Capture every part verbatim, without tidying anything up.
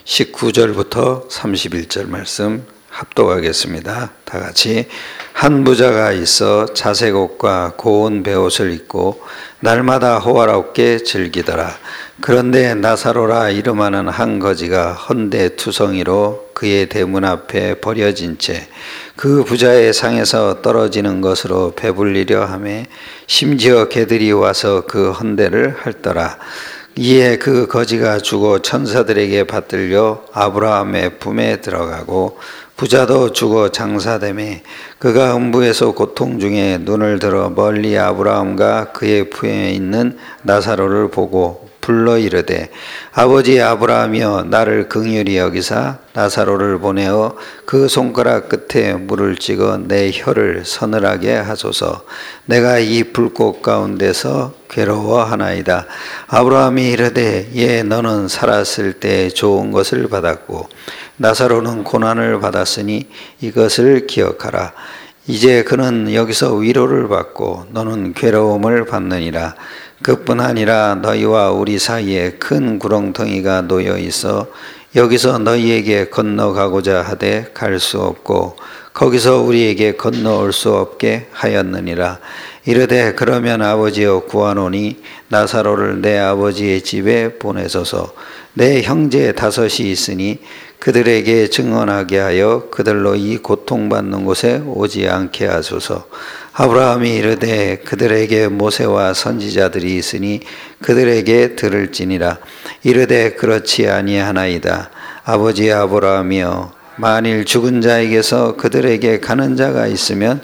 십구 절부터 삼십일 절 말씀 합독하겠습니다. 다 같이. 한 부자가 있어 자색 옷과 고운 베옷을 입고 날마다 호화롭게 즐기더라. 그런데 나사로라 이름하는 한 거지가 헌데 투성이로 그의 대문 앞에 버려진 채 그 부자의 상에서 떨어지는 것으로 배불리려 하매 심지어 개들이 와서 그 헌데를 핥더라. 이에 그 거지가 죽어 천사들에게 받들려 아브라함의 품에 들어가고 부자도 죽어 장사되매 그가 음부에서 고통 중에 눈을 들어 멀리 아브라함과 그의 품에 있는 나사로를 보고 불러 이르되 아버지 아브라함이여 나를 긍휼히 여기사 나사로를 보내어 그 손가락 끝에 물을 찍어 내 혀를 서늘하게 하소서. 내가 이 불꽃 가운데서 괴로워하나이다. 아브라함이 이르되 예 너는 살았을 때 좋은 것을 받았고 나사로는 고난을 받았으니 이것을 기억하라. 이제 그는 여기서 위로를 받고 너는 괴로움을 받느니라. 그뿐 아니라 너희와 우리 사이에 큰 구렁텅이가 놓여 있어 여기서 너희에게 건너가고자 하되 갈 수 없고 거기서 우리에게 건너올 수 없게 하였느니라. 이르되 그러면 아버지여 구하노니 나사로를 내 아버지의 집에 보내소서. 내 형제 다섯이 있으니 그들에게 증언하게 하여 그들로 이 고통받는 곳에 오지 않게 하소서. 아브라함이 이르되 그들에게 모세와 선지자들이 있으니 그들에게 들을지니라. 이르되 그렇지 아니하나이다. 아버지 아브라함이여 만일 죽은 자에게서 그들에게 가는 자가 있으면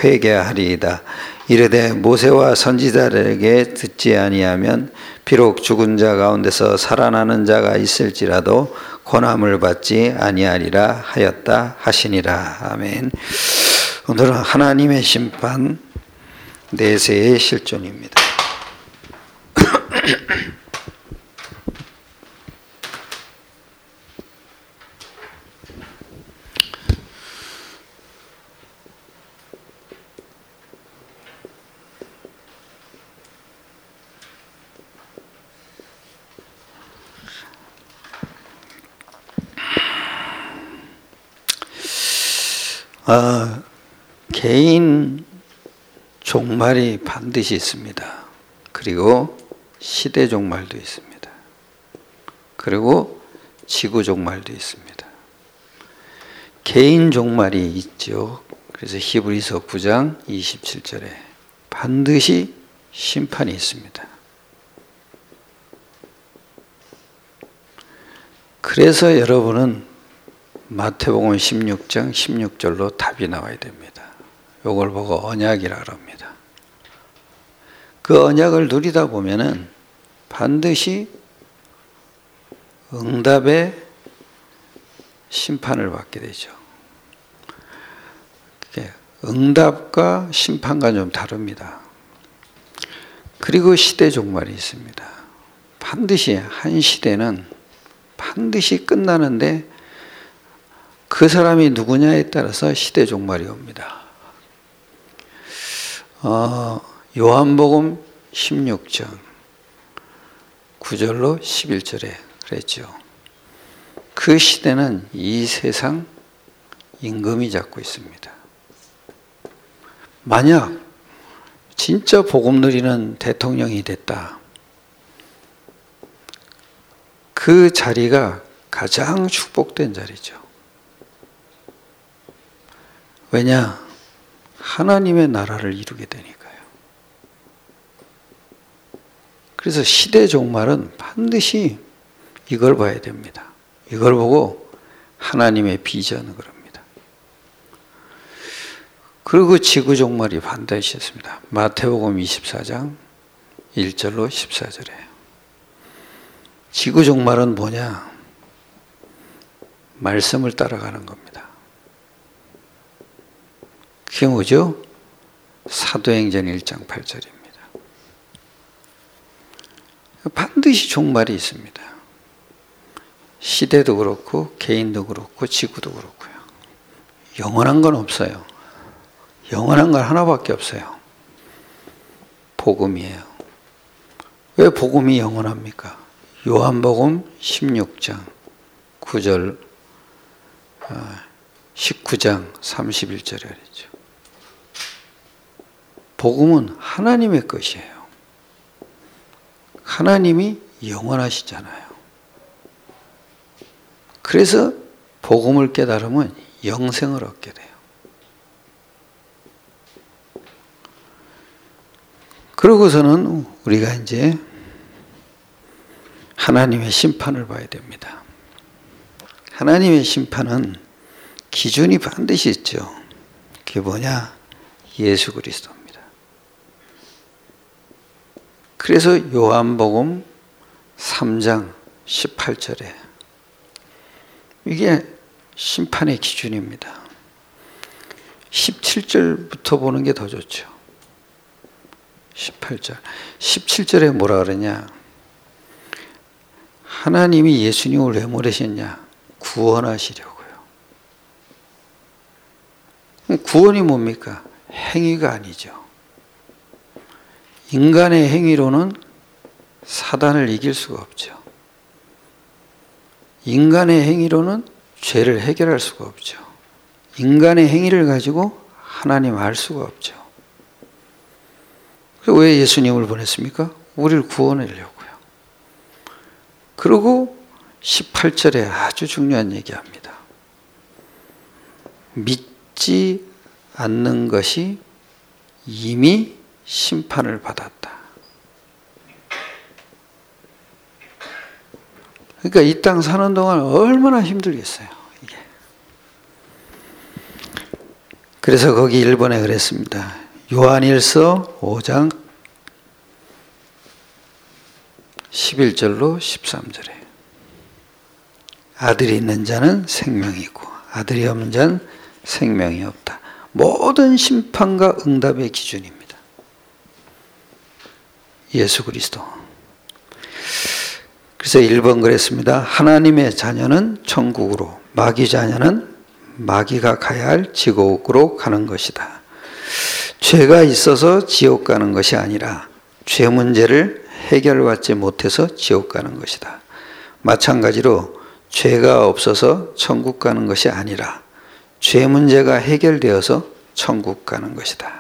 회개하리이다. 이르되 모세와 선지자들에게 듣지 아니하면 비록 죽은 자 가운데서 살아나는 자가 있을지라도 고난을 받지 아니하리라 하였다 하시니라. 아멘. 오늘은 하나님의 심판 내세의 실존입니다. 아, 개인 종말이 반드시 있습니다. 그리고 시대 종말도 있습니다. 그리고 지구 종말도 있습니다. 개인 종말이 있죠. 그래서 히브리서 구 장 이십칠 절에 반드시 심판이 있습니다. 그래서 여러분은 마태복음 십육 장 십육 절로 답이 나와야 됩니다. 이걸 보고 언약이라 합니다. 그 언약을 누리다 보면은 반드시 응답의 심판을 받게 되죠. 응답과 심판과 좀 다릅니다. 그리고 시대 종말이 있습니다. 반드시 한 시대는 반드시 끝나는데 그 사람이 누구냐에 따라서 시대 종말이 옵니다. 어, 요한복음 십육 장 구 절로 십일 절에 그랬죠. 그 시대는 이 세상 임금이 잡고 있습니다. 만약 진짜 복음 누리는 대통령이 됐다. 그 자리가 가장 축복된 자리죠. 왜냐? 하나님의 나라를 이루게 되니까요. 그래서 시대 종말은 반드시 이걸 봐야 됩니다. 이걸 보고 하나님의 비전을 그럽니다. 그리고 지구 종말이 반드시 있습니다. 마태복음 이십사 장 일 절로 십사 절에 지구 종말은 뭐냐? 말씀을 따라가는 겁니다. 그게 뭐죠? 사도행전 일 장 팔 절입니다. 반드시 종말이 있습니다. 시대도 그렇고 개인도 그렇고 지구도 그렇고요. 영원한 건 없어요. 영원한 건 하나밖에 없어요. 복음이에요. 왜 복음이 영원합니까? 요한복음 십육 장 구 절, 십구 장 삼십일 절에 그랬죠. 복음은 하나님의 것이에요. 하나님이 영원하시잖아요. 그래서 복음을 깨달으면 영생을 얻게 돼요. 그러고서는 우리가 이제 하나님의 심판을 봐야 됩니다. 하나님의 심판은 기준이 반드시 있죠. 그게 뭐냐? 예수 그리스도입니다. 그래서 요한복음 삼 장 십팔 절에 이게 심판의 기준입니다. 십칠 절부터 보는 게 더 좋죠. 십팔 절. 십칠 절에 뭐라 그러냐? 하나님이 예수님을 왜 보내셨냐? 구원하시려고요. 구원이 뭡니까? 행위가 아니죠. 인간의 행위로는 사단을 이길 수가 없죠. 인간의 행위로는 죄를 해결할 수가 없죠. 인간의 행위를 가지고 하나님 알 수가 없죠. 왜 예수님을 보냈습니까? 우리를 구원하려고요. 그리고 십팔 절에 아주 중요한 얘기합니다. 믿지 않는 것이 이미 심판을 받았다. 그러니까 이 땅 사는 동안 얼마나 힘들겠어요, 이게. 그래서 거기 일 번에 그랬습니다. 요한일서 오 장 십일 절로 십삼 절에 아들이 있는 자는 생명이 있고 아들이 없는 자는 생명이 없다. 모든 심판과 응답의 기준입니다. 예수 그리스도. 그래서 일 번 그랬습니다. 하나님의 자녀는 천국으로, 마귀 자녀는 마귀가 가야 할 지옥으로 가는 것이다. 죄가 있어서 지옥 가는 것이 아니라 죄 문제를 해결받지 못해서 지옥 가는 것이다. 마찬가지로 죄가 없어서 천국 가는 것이 아니라 죄 문제가 해결되어서 천국 가는 것이다.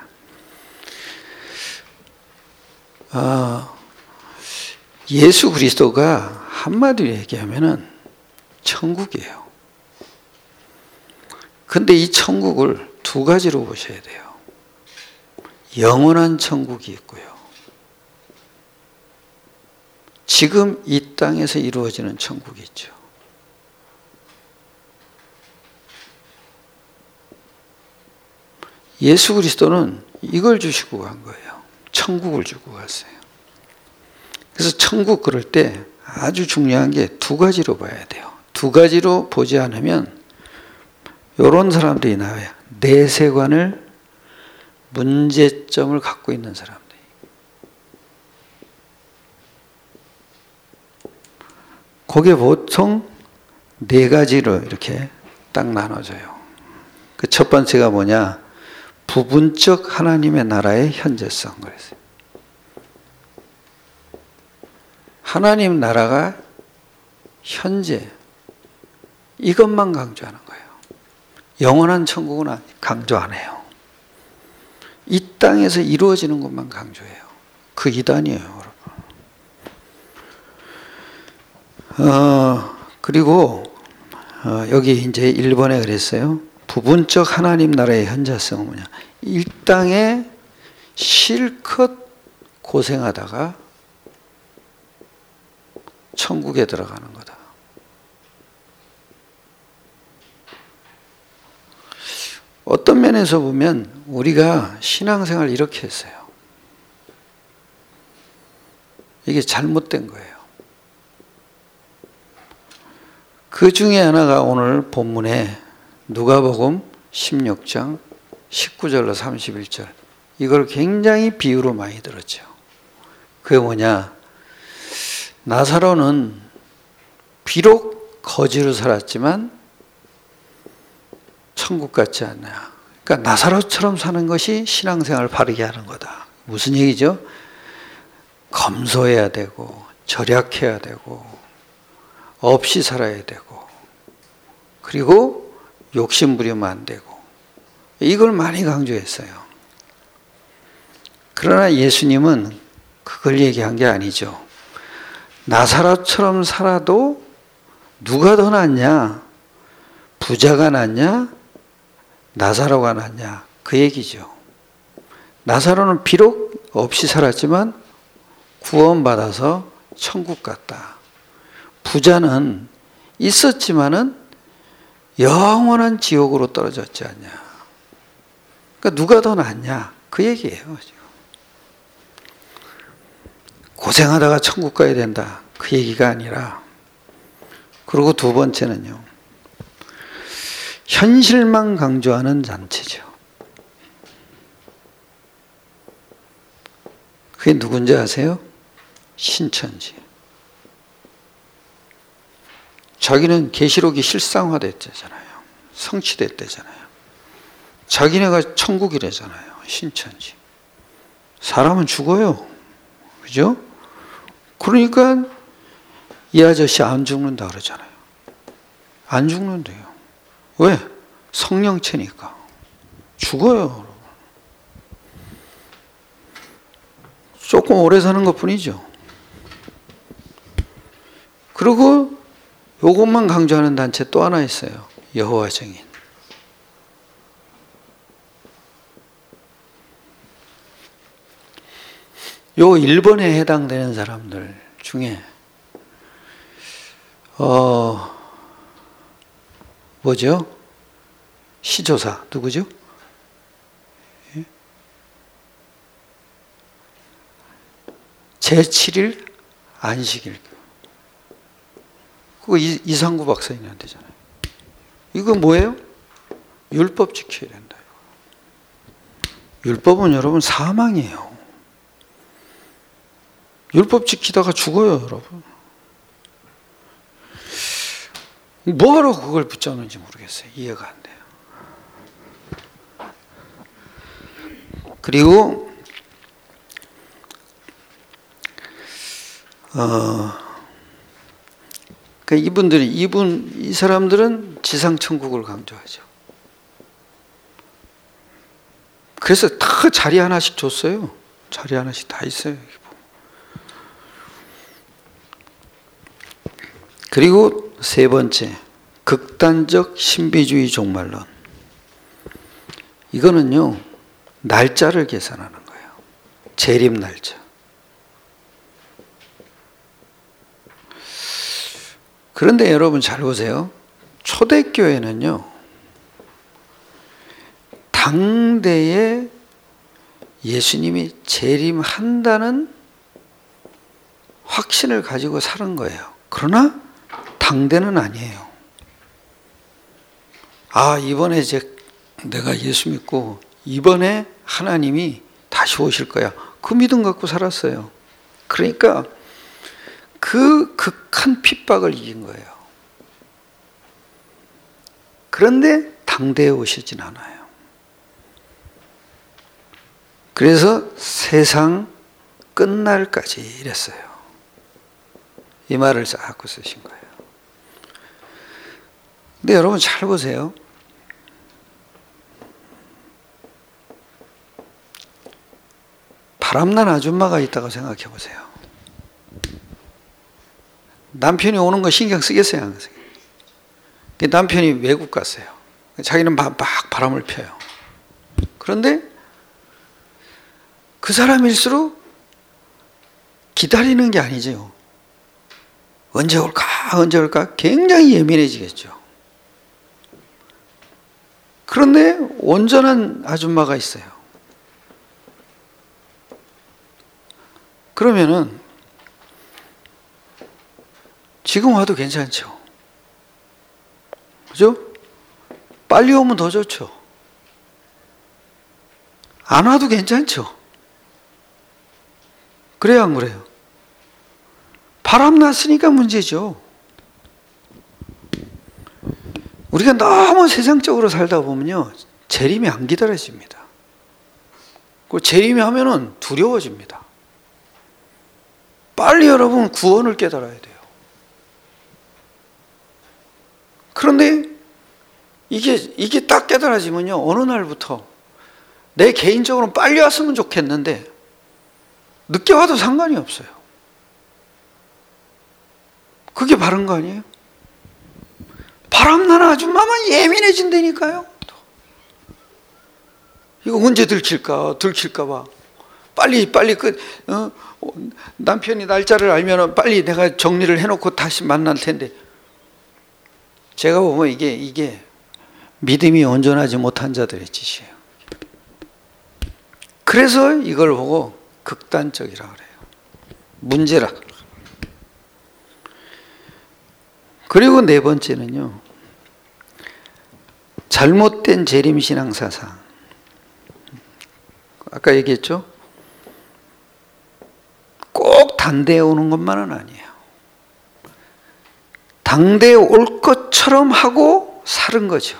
아, 예수 그리스도가 한마디로 얘기하면은 천국이에요. 근데 이 천국을 두 가지로 보셔야 돼요. 영원한 천국이 있고요. 지금 이 땅에서 이루어지는 천국이 있죠. 예수 그리스도는 이걸 주시고 간 거예요. 천국을 주고 갔어요. 그래서 천국 그럴 때 아주 중요한 게 두 가지로 봐야 돼요. 두 가지로 보지 않으면 이런 사람들이 나와요. 내세관을 문제점을 갖고 있는 사람들. 그게 보통 네 가지로 이렇게 딱 나눠져요. 그 첫 번째가 뭐냐? 부분적 하나님의 나라의 현재성 그랬어요. 하나님 나라가 현재 이것만 강조하는 거예요. 영원한 천국은 강조 안 해요. 이 땅에서 이루어지는 것만 강조해요. 그 이단이에요, 여러분. 어, 그리고 어, 여기 이제 일 번에 그랬어요. 부분적 하나님 나라의 현재성은 뭐냐? 이 땅에 실컷 고생하다가 천국에 들어가는 거다. 어떤 면에서 보면 우리가 신앙생활 이렇게 했어요. 이게 잘못된 거예요. 그 중에 하나가 오늘 본문에 누가복음 십육 장 십구 절로 삼십일 절, 이걸 굉장히 비유로 많이 들었죠. 그게 뭐냐? 나사로는 비록 거지로 살았지만 천국 같지 않냐. 그러니까 나사로처럼 사는 것이 신앙생활을 바르게 하는 거다. 무슨 얘기죠? 검소해야 되고 절약해야 되고 없이 살아야 되고 그리고 욕심 부리면 안 되고, 이걸 많이 강조했어요. 그러나 예수님은 그걸 얘기한 게 아니죠. 나사로처럼 살아도 누가 더 낫냐? 부자가 낫냐? 나사로가 낫냐? 그 얘기죠. 나사로는 비록 없이 살았지만 구원받아서 천국 갔다. 부자는 있었지만은 영원한 지옥으로 떨어졌지 않냐. 그러니까 누가 더 낫냐? 그 얘기예요. 지금. 고생하다가 천국 가야 된다. 그 얘기가 아니라. 그리고 두 번째는요. 현실만 강조하는 잔치죠. 그게 누군지 아세요? 신천지. 자기는 계시록이 실상화됐대잖아요. 성취됐대잖아요. 자기네가 천국이래잖아요. 신천지. 사람은 죽어요. 그죠? 그러니까 이 아저씨 안 죽는다 그러잖아요. 안 죽는데요. 왜? 성령체니까. 죽어요, 여러분. 조금 오래 사는 것 뿐이죠. 그리고 이것만 강조하는 단체 또 하나 있어요. 여호와 증인. 요 일 번에 해당되는 사람들 중에 어 뭐죠? 시조사 누구죠? 제칠 일 안식일. 그거 이상구 박사님한테잖아요. 이거 뭐예요? 율법 지켜야 된다. 율법은 여러분 사망이에요. 율법 지키다가 죽어요, 여러분. 뭐하러 그걸 붙잡는지 모르겠어요. 이해가 안 돼요. 그리고 어, 그 이분들이 이분 이 사람들은 지상 천국을 강조하죠. 그래서 다 자리 하나씩 줬어요. 자리 하나씩 다 있어요. 그리고 세 번째, 극단적 신비주의 종말론. 이거는요, 날짜를 계산하는 거예요. 재림 날짜. 그런데 여러분 잘 보세요. 초대교회는요, 당대에 예수님이 재림한다는 확신을 가지고 사는 거예요. 그러나 당대는 아니에요. 아, 이번에 이제 내가 예수 믿고 이번에 하나님이 다시 오실 거야. 그 믿음 갖고 살았어요. 그러니까 그 극한 핍박을 이긴 거예요. 그런데 당대에 오시진 않아요. 그래서 세상 끝날까지 이랬어요. 이 말을 쌓고 쓰신 거예요. 근데 여러분 잘 보세요. 바람난 아줌마가 있다고 생각해 보세요. 남편이 오는 거 신경 쓰겠어요? 안 쓰겠어요? 남편이 외국 갔어요. 자기는 막 바람을 펴요. 그런데 그 사람일수록 기다리는 게 아니죠. 언제 올까 언제 올까 굉장히 예민해지겠죠. 그런데 온전한 아줌마가 있어요. 그러면은 지금 와도 괜찮죠. 그죠? 빨리 오면 더 좋죠. 안 와도 괜찮죠. 그래요, 안 그래요? 바람 났으니까 문제죠. 우리가 너무 세상적으로 살다 보면요, 재림이 안 기다려집니다. 그 재림이 하면은 두려워집니다. 빨리 여러분 구원을 깨달아야 돼요. 그런데 이게, 이게 딱 깨달아지면요, 어느 날부터 내 개인적으로는 빨리 왔으면 좋겠는데 늦게 와도 상관이 없어요. 그게 바른 거 아니에요? 바람나는 아줌마만 예민해진다니까요. 이거 언제 들킬까, 들킬까봐. 빨리, 빨리 끝, 어? 남편이 날짜를 알면 빨리 내가 정리를 해놓고 다시 만날 텐데. 제가 보면 이게, 이게 믿음이 온전하지 못한 자들의 짓이에요. 그래서 이걸 보고 극단적이라 그래요. 문제라. 그리고 네 번째는요, 잘못된 재림신앙 사상. 아까 얘기했죠? 꼭 당대에 오는 것만은 아니에요. 당대에 올 것처럼 하고 사는 거죠.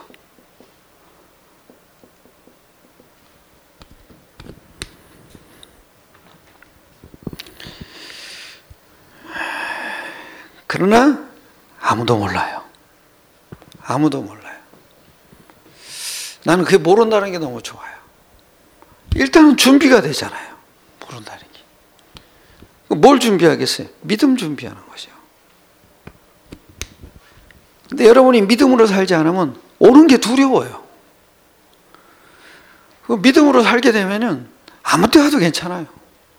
그러나 아무도 몰라요. 아무도 몰라요. 나는 그게 모른다는 게 너무 좋아요. 일단은 준비가 되잖아요. 모른다는 게. 뭘 준비하겠어요? 믿음 준비하는 거죠. 근데 여러분이 믿음으로 살지 않으면 오는 게 두려워요. 믿음으로 살게 되면은 아무 때 가도 괜찮아요.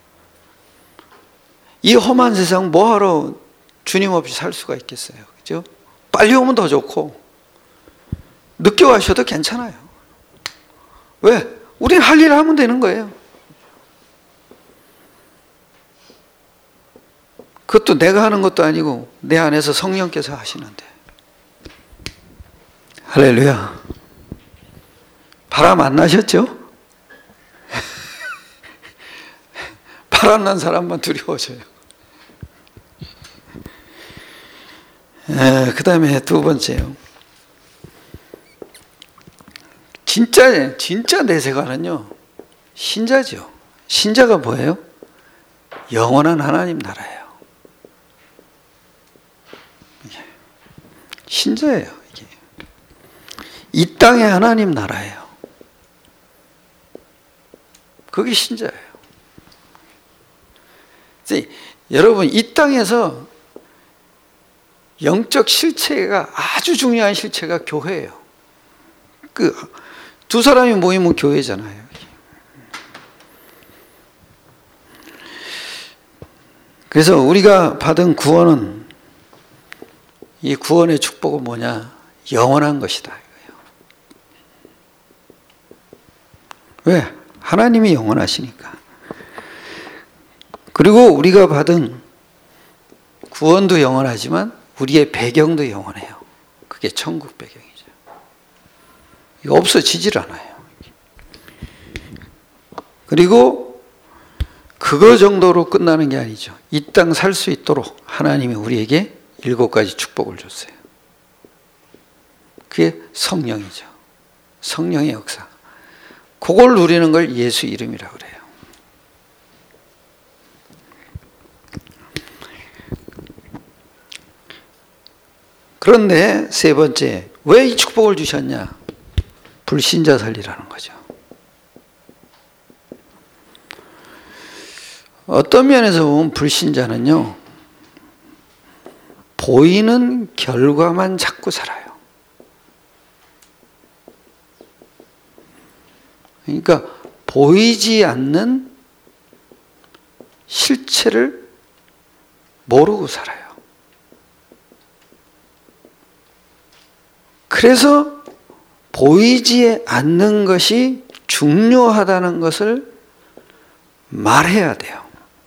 이 험한 세상 뭐하러 주님 없이 살 수가 있겠어요. 그죠? 빨리 오면 더 좋고 늦게 와셔도 괜찮아요. 왜? 우리는 할 일을 하면 되는 거예요. 그것도 내가 하는 것도 아니고 내 안에서 성령께서 하시는데. 할렐루야. 바람 안 나셨죠? 바람 난 사람만 두려워져요. 그 다음에 두 번째요. 진짜, 진짜 내세관은요, 신자죠. 신자가 뭐예요? 영원한 하나님 나라예요. 신자예요, 이게. 이 땅의 하나님 나라예요. 그게 신자예요. 여러분, 이 땅에서 영적 실체가 아주 중요한 실체가 교회예요. 그 두 사람이 모이면 교회잖아요. 그래서 우리가 받은 구원은, 이 구원의 축복은 뭐냐? 영원한 것이다. 왜? 하나님이 영원하시니까. 그리고 우리가 받은 구원도 영원하지만 우리의 배경도 영원해요. 그게 천국 배경이죠. 이거 없어지질 않아요. 그리고 그거 정도로 끝나는 게 아니죠. 이 땅 살 수 있도록 하나님이 우리에게 일곱 가지 축복을 줬어요. 그게 성령이죠. 성령의 역사. 그걸 누리는 걸 예수 이름이라고 그래요. 그런데 세 번째, 왜 이 축복을 주셨냐? 불신자 살리라는 거죠. 어떤 면에서 보면 불신자는요, 보이는 결과만 찾고 살아요. 그러니까 보이지 않는 실체를 모르고 살아요. 그래서 보이지 않는 것이 중요하다는 것을 말해야 돼요.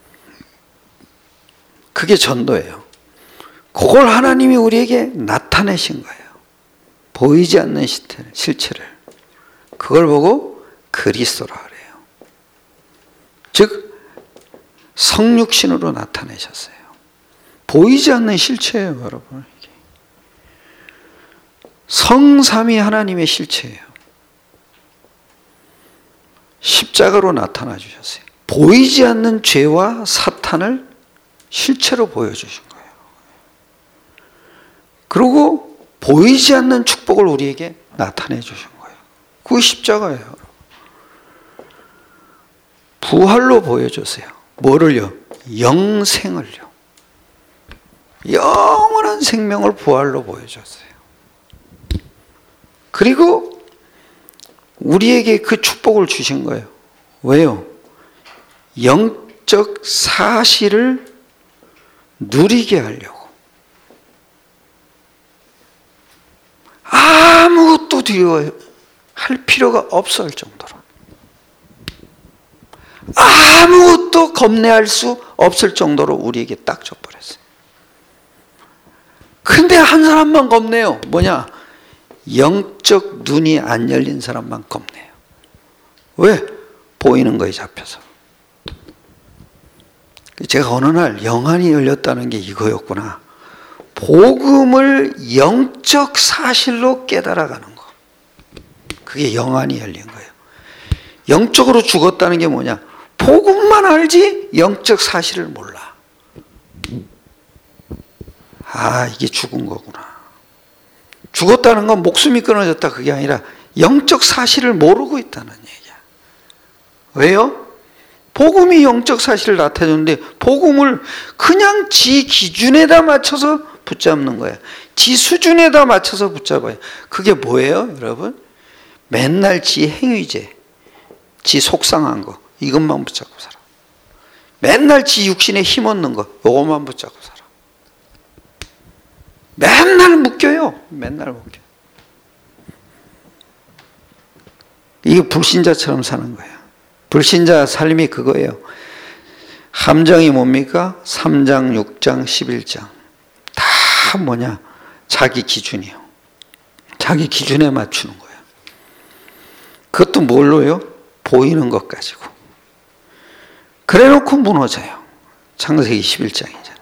그게 전도예요. 그걸 하나님이 우리에게 나타내신 거예요. 보이지 않는 실체를. 그걸 보고 그리스도라 그래요. 즉 성육신으로 나타내셨어요. 보이지 않는 실체예요, 여러분. 성삼위 하나님의 실체예요. 십자가로 나타나 주셨어요. 보이지 않는 죄와 사탄을 실체로 보여주신 거예요. 그리고 보이지 않는 축복을 우리에게 나타내 주신 거예요. 그게 십자가예요. 부활로 보여줬어요. 뭐를요? 영생을요. 영원한 생명을 부활로 보여줬어요. 그리고 우리에게 그 축복을 주신 거예요. 왜요? 영적 사실을 누리게 하려고. 아무것도 두려워할 필요가 없을 정도로. 아무것도 겁내할 수 없을 정도로 우리에게 딱 줘버렸어요. 근데 한 사람만 겁내요. 뭐냐? 영적 눈이 안 열린 사람만 겁내요. 왜? 보이는 거에 잡혀서. 제가 어느 날 영안이 열렸다는 게 이거였구나. 복음을 영적 사실로 깨달아가는 거. 그게 영안이 열린 거예요. 영적으로 죽었다는 게 뭐냐? 복음만 알지 영적 사실을 몰라. 아, 이게 죽은 거구나. 죽었다는 건 목숨이 끊어졌다 그게 아니라 영적 사실을 모르고 있다는 얘기야. 왜요? 복음이 영적 사실을 나타내는데 복음을 그냥 지 기준에다 맞춰서 붙잡는 거야. 지 수준에다 맞춰서 붙잡아요. 그게 뭐예요, 여러분? 맨날 지 행위제, 지 속상한 거 이것만 붙잡고 살아. 맨날 지 육신에 힘없는 거 이것만 붙잡고 살아. 맨날 묶여요. 맨날 묶여. 이게 불신자처럼 사는 거예요. 불신자 삶이 그거예요. 함정이 뭡니까? 삼 장, 육 장, 십일 장. 다 뭐냐? 자기 기준이요. 자기 기준에 맞추는 거예요. 그것도 뭘로요? 보이는 것 가지고. 그래 놓고 무너져요. 창세기 십일 장이잖아요.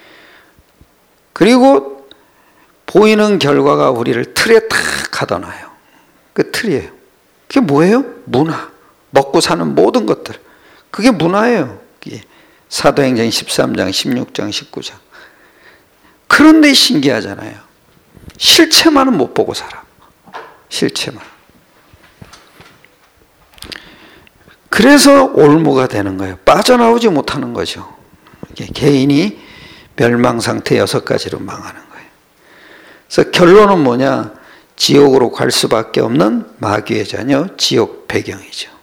그리고 보이는 결과가 우리를 틀에 탁 가둬놔요. 그 틀이에요. 그게 뭐예요? 문화. 먹고 사는 모든 것들. 그게 문화예요. 그게 사도행전 십삼 장, 십육 장, 십구 장. 그런데 신기하잖아요. 실체만은 못 보고 살아. 실체만. 그래서 올무가 되는 거예요. 빠져나오지 못하는 거죠. 개인이 멸망 상태 여섯 가지로 망하는 거예요. 그래서 결론은 뭐냐? 지옥으로 갈 수밖에 없는 마귀의 자녀, 지옥 배경이죠.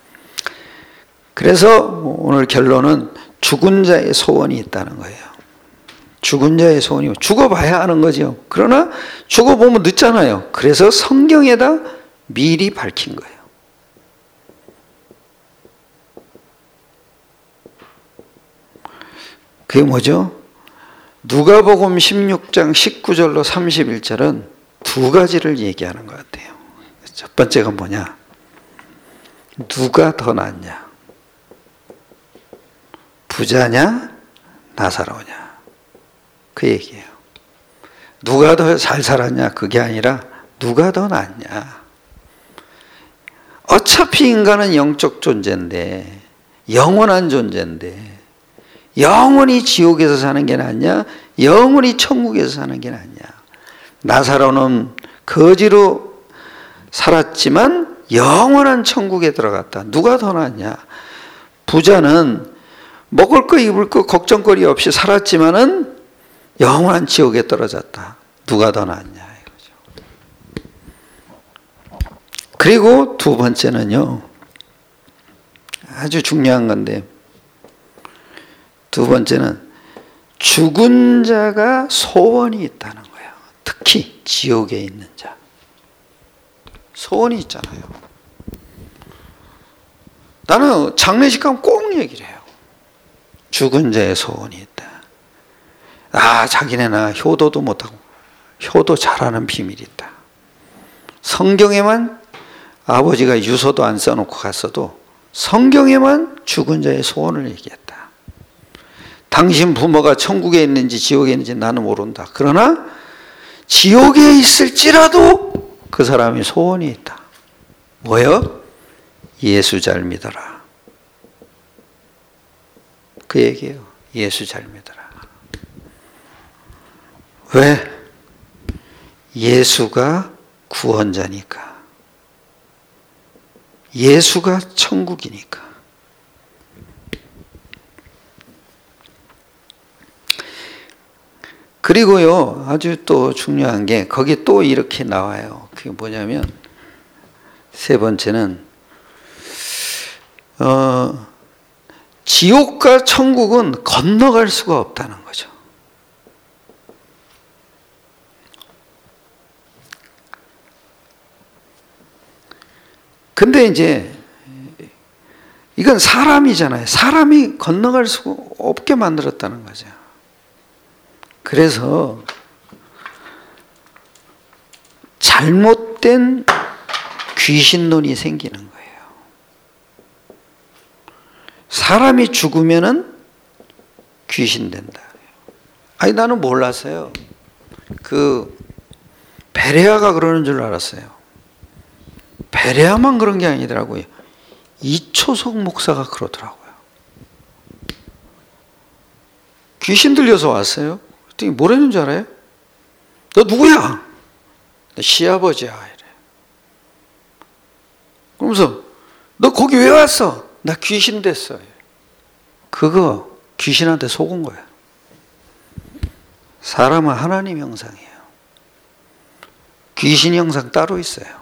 그래서 오늘 결론은 죽은 자의 소원이 있다는 거예요. 죽은 자의 소원이 죽어봐야 하는 거죠. 그러나 죽어보면 늦잖아요. 그래서 성경에다 미리 밝힌 거예요. 그게 뭐죠? 누가복음 십육 장 십구 절로 삼십일 절은 두 가지를 얘기하는 것 같아요. 첫 번째가 뭐냐? 누가 더 낫냐? 부자냐? 나사로냐? 그 얘기예요. 누가 더 잘 살았냐? 그게 아니라 누가 더 낫냐? 어차피 인간은 영적 존재인데 영원한 존재인데 영원히 지옥에서 사는 게 낫냐? 영원히 천국에서 사는 게 낫냐? 나사로는 거지로 살았지만 영원한 천국에 들어갔다. 누가 더 낫냐? 부자는 먹을 거 입을 거 걱정거리 없이 살았지만은 영원한 지옥에 떨어졌다. 누가 더 낫냐 이거죠. 그리고 두 번째는요. 아주 중요한 건데 두 번째는 죽은 자가 소원이 있다는 거예요. 특히 지옥에 있는 자. 소원이 있잖아요. 나는 장례식 가면 꼭 얘기를 해요. 죽은 자의 소원이 있다. 아, 자기네나 효도도 못하고 효도 잘하는 비밀이 있다. 성경에만 아버지가 유서도 안 써놓고 갔어도 성경에만 죽은 자의 소원을 얘기했다. 당신 부모가 천국에 있는지 지옥에 있는지 나는 모른다. 그러나 지옥에 있을지라도 그 사람이 소원이 있다. 뭐요? 예수 잘 믿어라. 그 얘기예요. 예수 잘 믿어라. 왜? 예수가 구원자니까. 예수가 천국이니까. 그리고요, 아주 또 중요한 게 거기 또 이렇게 나와요. 그게 뭐냐면 세 번째는 어, 지옥과 천국은 건너갈 수가 없다는 거죠. 근데 이제 이건 사람이잖아요. 사람이 건너갈 수가 없게 만들었다는 거죠. 그래서 잘못된 귀신론이 생기는 거예요. 사람이 죽으면은 귀신 된다. 아니 나는 몰랐어요. 그 베레아가 그러는 줄 알았어요. 베레아만 그런 게 아니더라고요. 이초석 목사가 그러더라고요. 귀신 들려서 왔어요. 그랬더니 뭐라는 줄 알아요? 너 누구야? 나 시아버지야. 이래. 그러면서 너 거기 왜 왔어? 나 귀신 됐어. 그거 귀신한테 속은 거야. 사람은 하나님 형상이에요. 귀신 형상 따로 있어요.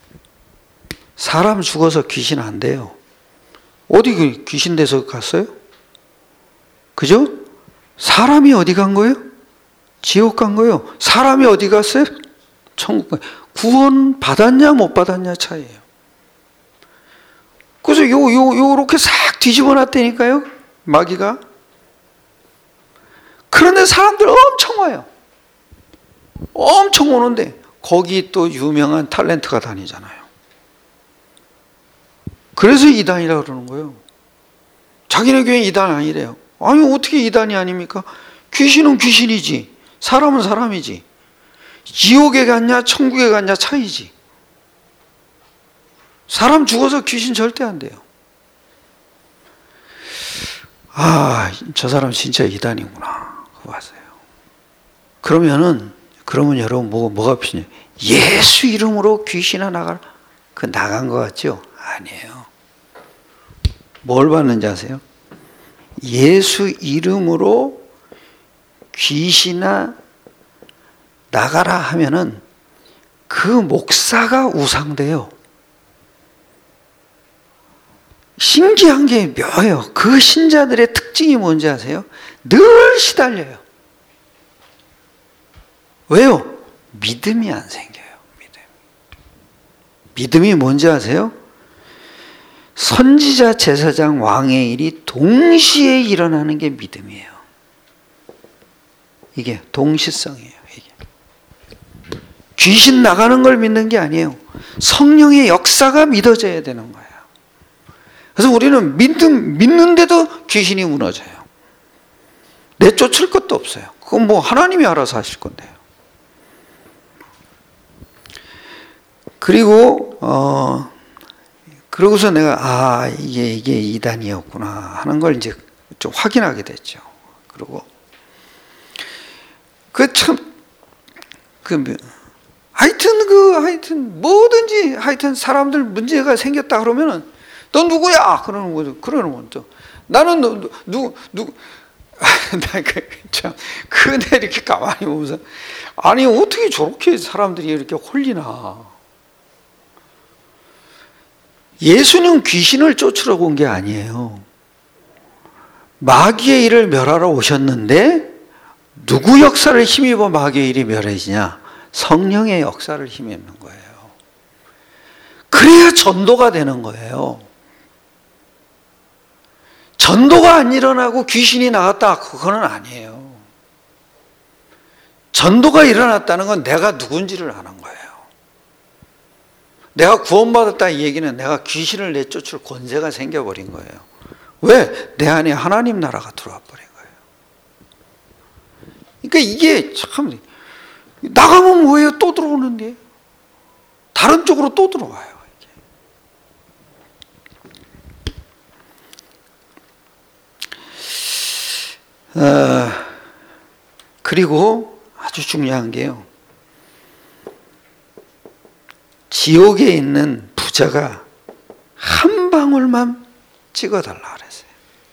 사람 죽어서 귀신 안 돼요. 어디 귀신 돼서 갔어요? 그죠? 사람이 어디 간 거예요? 지옥 간 거예요. 사람이 어디 갔어요? 천국 간 거예요. 구원 받았냐 못 받았냐 차이예요. 그래서 요, 요, 요렇게 싹 뒤집어 놨다니까요. 마귀가. 그런데 사람들 엄청 와요. 엄청 오는데 거기 또 유명한 탤런트가 다니잖아요. 그래서 이단이라고 그러는 거예요. 자기네 교회 이단 아니래요. 아니 어떻게 이단이 아닙니까? 귀신은 귀신이지. 사람은 사람이지. 지옥에 갔냐 천국에 갔냐 차이지. 사람 죽어서 귀신 절대 안 돼요. 아, 저 사람 진짜 이단이구나. 그거 봤어요. 그러면은, 그러면 여러분, 뭐, 뭐가 필요해요? 예수 이름으로 귀신아 나가라. 그 나간 것 같죠? 아니에요. 뭘 받는지 아세요? 예수 이름으로 귀신아 나가라 하면은 그 목사가 우상돼요. 신기한 게 뭐예요? 그 신자들의 특징이 뭔지 아세요? 늘 시달려요. 왜요? 믿음이 안 생겨요. 믿음. 믿음이 뭔지 아세요? 선지자, 제사장, 왕의 일이 동시에 일어나는 게 믿음이에요. 이게 동시성이에요. 이게. 귀신 나가는 걸 믿는 게 아니에요. 성령의 역사가 믿어져야 되는 거예요. 그래서 우리는 믿는, 믿는데도 귀신이 무너져요. 내쫓을 것도 없어요. 그건 뭐 하나님이 알아서 하실 건데요. 그리고 어 그러고서 내가 아 이게 이게 이단이었구나 하는 걸 이제 좀 확인하게 됐죠. 그리고 그 참 그 하여튼 그 하여튼 뭐든지 하여튼 사람들 문제가 생겼다 그러면은 너 누구야? 그러는 거죠. 그러는 거죠. 나는 누, 누, 누, 나 참, 그네 이렇게 가만히 보면서, 아니, 어떻게 저렇게 사람들이 이렇게 홀리나. 예수는 귀신을 쫓으러 온 게 아니에요. 마귀의 일을 멸하러 오셨는데, 누구 역사를 힘입어 마귀의 일이 멸해지냐? 성령의 역사를 힘입는 거예요. 그래야 전도가 되는 거예요. 전도가 안 일어나고 귀신이 나갔다 그거는 아니에요. 전도가 일어났다는 건 내가 누군지를 아는 거예요. 내가 구원받았다 이 얘기는 내가 귀신을 내쫓을 권세가 생겨버린 거예요. 왜? 내 안에 하나님 나라가 들어와 버린 거예요. 그러니까 이게 참 나가면 뭐예요? 또 들어오는데 다른 쪽으로 또 들어와요. 어, 그리고 아주 중요한 게요. 지옥에 있는 부자가 한 방울만 찍어달라 그랬어요.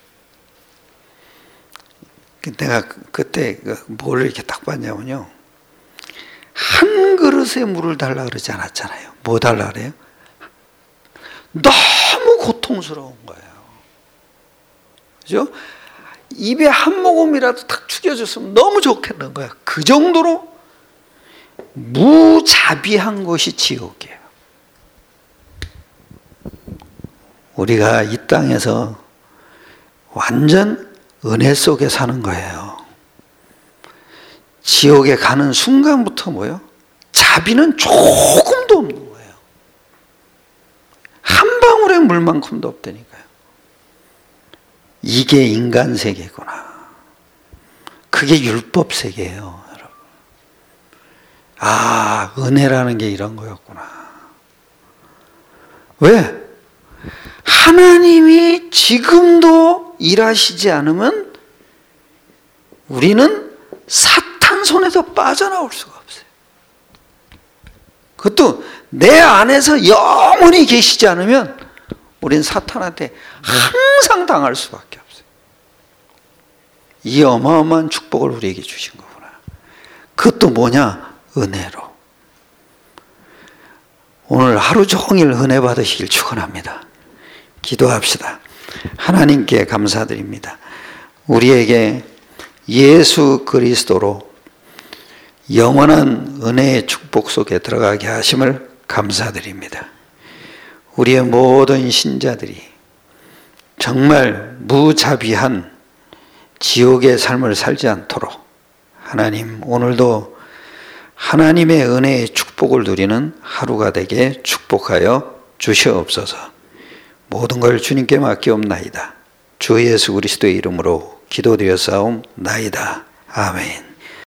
내가 그때 뭘 이렇게 딱 봤냐면요, 한 그릇의 물을 달라 그러지 않았잖아요. 뭐 달라 그래요? 너무 고통스러운 거예요. 그죠? 입에 한 모금이라도 탁 죽여줬으면 너무 좋겠는 거야. 그 정도로 무자비한 것이 지옥이에요. 우리가 이 땅에서 완전 은혜 속에 사는 거예요. 지옥에 가는 순간부터 뭐요? 자비는 조금도 없는 거예요. 한 방울의 물만큼도 없다니까요. 이게 인간 세계구나. 그게 율법 세계예요, 여러분. 아, 은혜라는 게 이런 거였구나. 왜? 하나님이 지금도 일하시지 않으면 우리는 사탄 손에서 빠져나올 수가 없어요. 그것도 내 안에서 영원히 계시지 않으면 우린 사탄한테 항상 당할 수밖에 없어요. 이 어마어마한 축복을 우리에게 주신 거구나. 그것도 뭐냐? 은혜로. 오늘 하루 종일 은혜 받으시길 축원합니다. 기도합시다. 하나님께 감사드립니다. 우리에게 예수 그리스도로 영원한 은혜의 축복 속에 들어가게 하심을 감사드립니다. 우리의 모든 신자들이 정말 무자비한 지옥의 삶을 살지 않도록 하나님, 오늘도 하나님의 은혜의 축복을 누리는 하루가 되게 축복하여 주시옵소서. 모든 걸 주님께 맡기옵나이다. 주 예수 그리스도의 이름으로 기도드렸사옵나이다. 아멘.